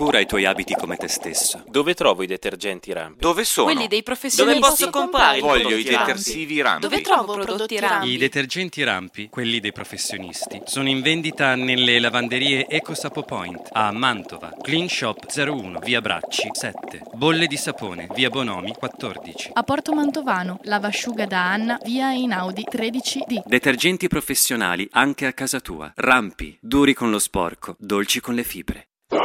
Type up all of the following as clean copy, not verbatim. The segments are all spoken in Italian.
cura i tuoi abiti come te stesso. Dove trovo i detergenti Rampi? Dove sono? Quelli dei professionisti. Dove posso comprare i Voglio prodotti i detersivi Rampi. Dove trovo prodotti Rampi? I detergenti Rampi, quelli dei professionisti, sono in vendita nelle lavanderie EcoSapo Point a Mantova, Clean Shop 01, via Bracci 7, Bolle di Sapone, via Bonomi 14. A Porto Mantovano, lavasciuga da Anna, via Einaudi 13D. Detergenti professionali anche a casa tua. Rampi, duri con lo sporco, dolci con le fibre.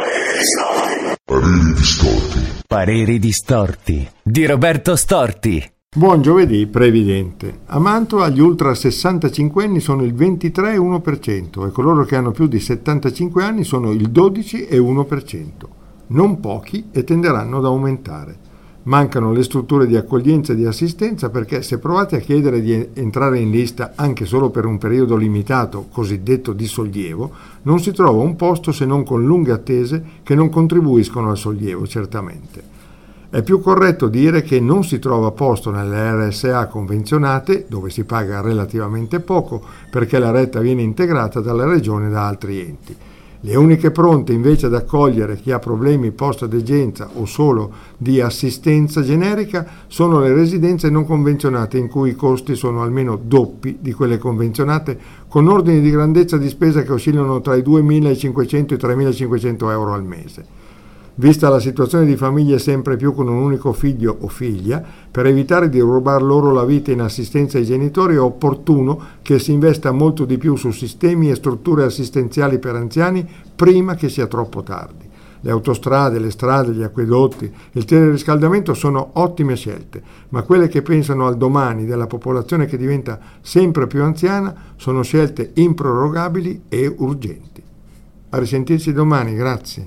Pareri distorti di Roberto Storti. Buon giovedì previdente. A Mantova gli ultra 65 anni sono il 23,1% e coloro che hanno più di 75 anni sono il 12,1%. Non pochi e tenderanno ad aumentare. Mancano le strutture di accoglienza e di assistenza perché se provate a chiedere di entrare in lista anche solo per un periodo limitato, cosiddetto di sollievo, non si trova un posto se non con lunghe attese che non contribuiscono al sollievo, certamente. È più corretto dire che non si trova posto nelle RSA convenzionate, dove si paga relativamente poco, perché la retta viene integrata dalla regione e da altri enti. Le uniche pronte invece ad accogliere chi ha problemi post-degenza o solo di assistenza generica sono le residenze non convenzionate, in cui i costi sono almeno doppi di quelle convenzionate, con ordini di grandezza di spesa che oscillano tra i 2.500 e i 3.500 euro al mese. Vista la situazione di famiglie sempre più con un unico figlio o figlia, per evitare di rubar loro la vita in assistenza ai genitori è opportuno che si investa molto di più su sistemi e strutture assistenziali per anziani prima che sia troppo tardi. Le autostrade, le strade, gli acquedotti, il teleriscaldamento sono ottime scelte, ma quelle che pensano al domani della popolazione che diventa sempre più anziana sono scelte improrogabili e urgenti. A risentirci domani, grazie.